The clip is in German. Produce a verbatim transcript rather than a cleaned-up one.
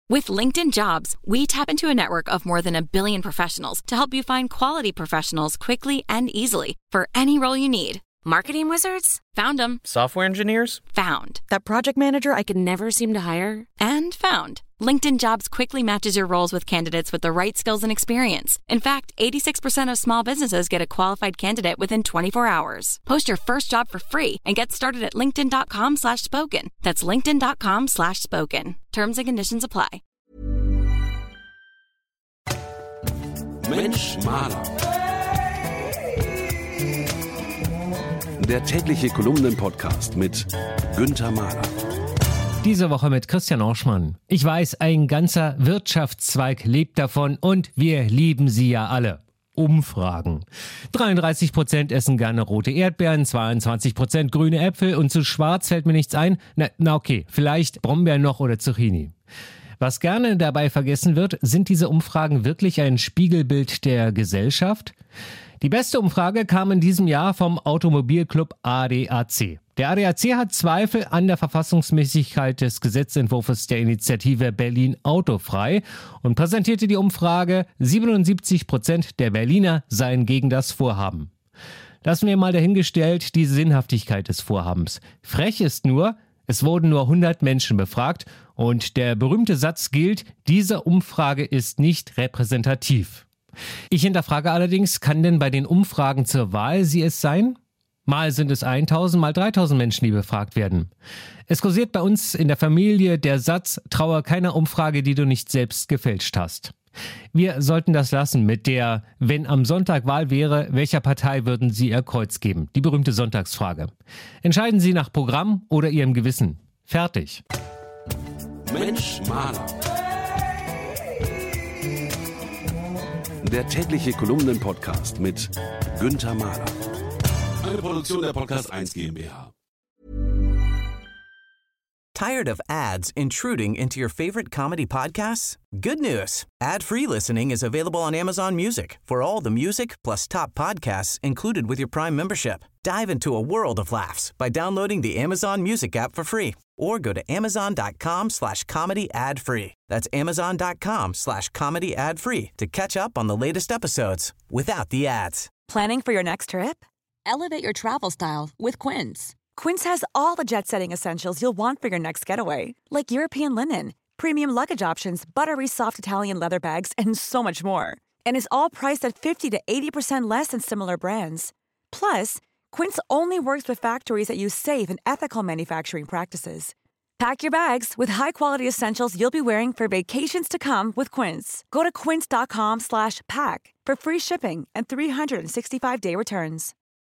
With LinkedIn Jobs, we tap into a network of more than a billion professionals to help you find quality professionals quickly and easily for any role you need. Marketing wizards? Found them. Software engineers? Found. That project manager I could never seem to hire? And found. LinkedIn Jobs quickly matches your roles with candidates with the right skills and experience. In fact, eighty-six percent of small businesses get a qualified candidate within twenty-four hours. Post your first job for free and get started at linkedin.com slash spoken. That's linkedin.com slash spoken. Terms and conditions apply. Mensch Maler. Der tägliche Kolumnen-Podcast mit Günther Mahler. Diese Woche mit Christian Orschmann. Ich weiß, ein ganzer Wirtschaftszweig lebt davon und wir lieben sie ja alle. Umfragen. dreiunddreißig Prozent essen gerne rote Erdbeeren, zweiundzwanzig Prozent grüne Äpfel und zu schwarz fällt mir nichts ein. Na, na okay, vielleicht Brombeeren noch oder Zucchini. Was gerne dabei vergessen wird, sind diese Umfragen wirklich ein Spiegelbild der Gesellschaft? Die beste Umfrage kam in diesem Jahr vom Automobilclub A D A C. Der A D A C hat Zweifel an der Verfassungsmäßigkeit des Gesetzentwurfs der Initiative Berlin autofrei und präsentierte die Umfrage, siebenundsiebzig Prozent der Berliner seien gegen das Vorhaben. Lassen wir mal dahingestellt die Sinnhaftigkeit des Vorhabens. Frech ist nur, es wurden nur hundert Menschen befragt und der berühmte Satz gilt, diese Umfrage ist nicht repräsentativ. Ich hinterfrage allerdings, kann denn bei den Umfragen zur Wahl sie es sein? Mal sind es tausend, mal dreitausend Menschen, die befragt werden. Es kursiert bei uns in der Familie der Satz, traue keiner Umfrage, die du nicht selbst gefälscht hast. Wir sollten das lassen mit der, wenn am Sonntag Wahl wäre, welcher Partei würden Sie Ihr Kreuz geben? Die berühmte Sonntagsfrage. Entscheiden Sie nach Programm oder Ihrem Gewissen. Fertig. Mensch Maler. Der tägliche Kolumnen-Podcast mit Günther Mahler. Eine Produktion der Podcast eins GmbH. Tired of ads intruding into your favorite comedy podcasts? Good news. Ad-free listening is available on Amazon Music for all the music plus top podcasts included with your Prime membership. Dive into a world of laughs by downloading the Amazon Music app for free or go to amazon.com slash comedy ad free. That's amazon.com slash comedy ad free to catch up on the latest episodes without the ads. Planning for your next trip? Elevate your travel style with Quince. Quince has all the jet-setting essentials you'll want for your next getaway, like European linen, premium luggage options, buttery soft Italian leather bags, and so much more. And is all priced at fifty to eighty percent less than similar brands. Plus, Quince only works with factories that use safe and ethical manufacturing practices. Pack your bags with high-quality essentials you'll be wearing for vacations to come with Quince. Go to quince.com slash pack for free shipping and three sixty-five day returns.